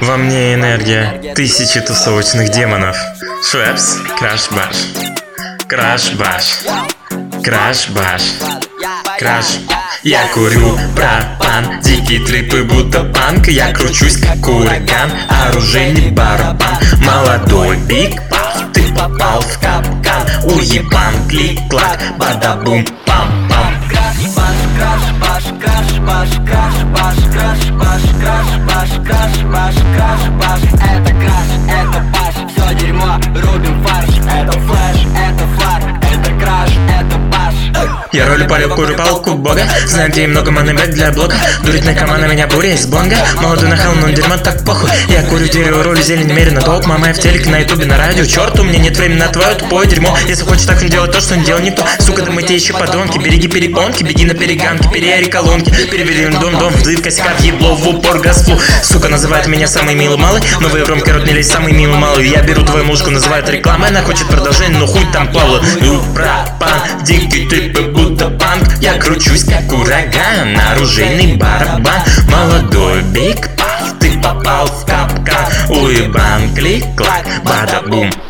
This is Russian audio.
Во мне энергия тысячи тусовочных демонов. Швепс, краш-баш. Краш-баш. Краш-баш. Краш. Я курю пропан, дикие трипы будто панк. Я кручусь как ураган, оружейный барабан. Молодой биг пав, ты попал в капкан. Уебан, клик-клак, бада-бум, пам-пам. Краш-баш, краш-баш, краш-баш, краш-баш, краш-баш, краш-баш, краш-баш, краш-баш. Это краш, это баш, все дерьмо, рубим фарш. Это флэш, это флаг, это краш, это баш. Я ролю палю, курю палку бога. Знаю, где много манебек для блока. Дурит наркомана, меня буря из бонга. Молодой нахал, но дерьмо так похуй. Я курю дерево, ролю зелень, немерено толк. Мама я в телеке, на ютубе, на радио. Черт, у меня нет времени на твое тупое дерьмо. Если хочешь так не делать то, что не делал никто. Сука, да мы те еще подонки. Береги перепонки, беги на переганки. Переяри колонки, перевели дом-дом. Взрыв косяка, въебло в упор газфлу. Сука, называет меня самый милый малый. Новые громкие рот не лезь, самый милый малый. Я беру твою музыку, называют рекламой. Она хочет продолжение, но хуй там Павла. Пропан, дикий трипы будто панк. Я кручусь как ураган, оружейный барабан. Молодой биг пав, ты попал в капкан. Уебан, клик-клак, бада-бум.